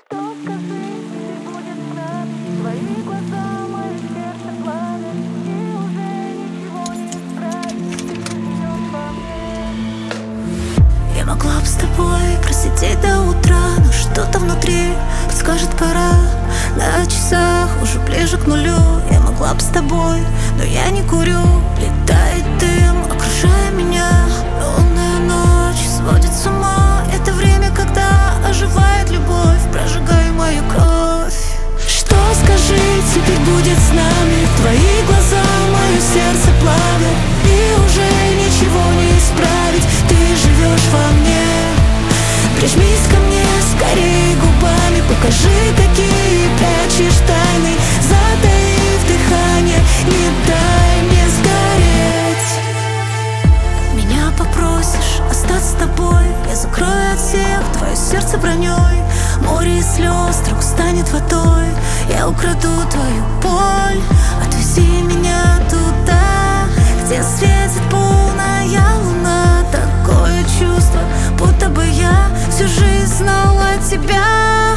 Что скажи, теперь будет с нами? Твои глаза, мое сердце пламя, и уже ничего не исправить. Ты живешь во мне. Я могла бы с тобой просидеть до утра, но что-то внутри подскажет пора. На часах уже ближе к нулю. Я могла бы с тобой, но я не курю. Летает дым, окружая меня. Лунная ночь сводит с ума. Это время, когда оживает любовь, прожигая мою кровь. Что, скажи, теперь будет с нами? Твои глаза, мое сердце плавят, и уже ничего не исправить. Ты живешь во мне. Прижмись ко мне скорее губами, покажи, какие прячешь тайны, затаив дыхание, не дай мне сгореть. Меня попросишь остаться с тобой, я закрою от всех твое сердце броней. Море из слез вдруг станет водой, я украду твою боль. Отвези меня туда, где светит полная луна. Такое чувство, будто бы я всю жизнь знала тебя.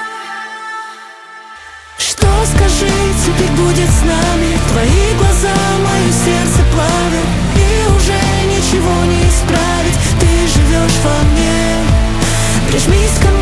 Что, скажи, теперь будет с нами? Твои глаза, мое сердце плавят, и уже ничего не исправить. Ты живешь во мне. Прижмись ко мне